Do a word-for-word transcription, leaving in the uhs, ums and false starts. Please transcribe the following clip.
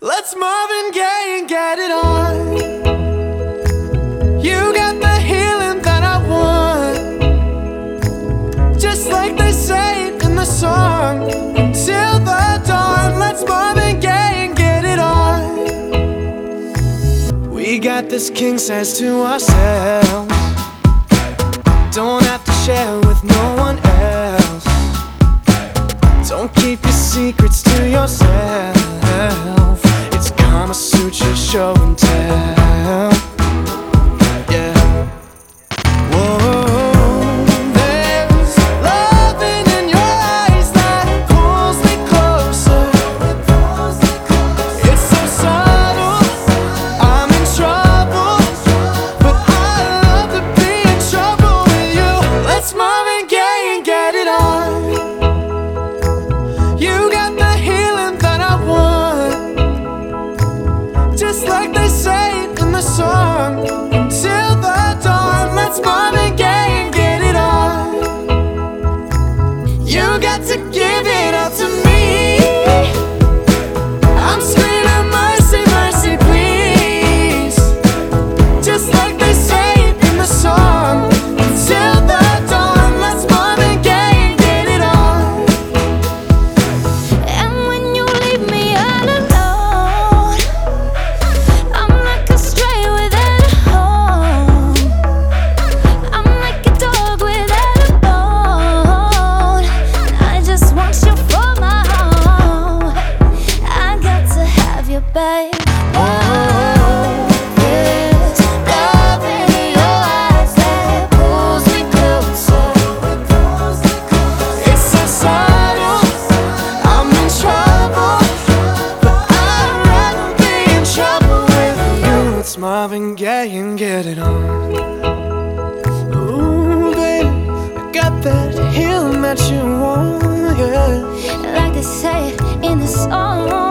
Let's Marvin Gaye and get it on. You got the healing that I want, just like they say it in the song. Until the dawn, let's Marvin Gaye and get it on. We got this king size to ourselves, don't have to share with no one else. Don't keep your secrets to yourself. It's Kama Sutra show and tell. Yeah. Whoa. There's loving in your eyes that pulls me closer. It's so subtle, I'm in trouble, but I love to be in trouble with you. Let's Marvin Gaye and get it on. You got the healing that I want, just like they say it in the song. Until the dawn, let's Marvin Gaye and get it on. You got to give it all to me. I'm screaming mercy, mercy, please, just like they say it in the song. Until the dawn, let's Marvin Gaye and get it on. And when you leave me all alone, I'm like a stray without a home. I'm like a dog without a bone. I just want you for my home. I got to have you, babe. Oh, there's love in your eyes that pulls me closer. It's so subtle, I'm in trouble, but I'd rather be in trouble with you. It's Marvin Gaye and get it on. Ooh, baby, I got that healing that you want, yeah. Like they say it in the song.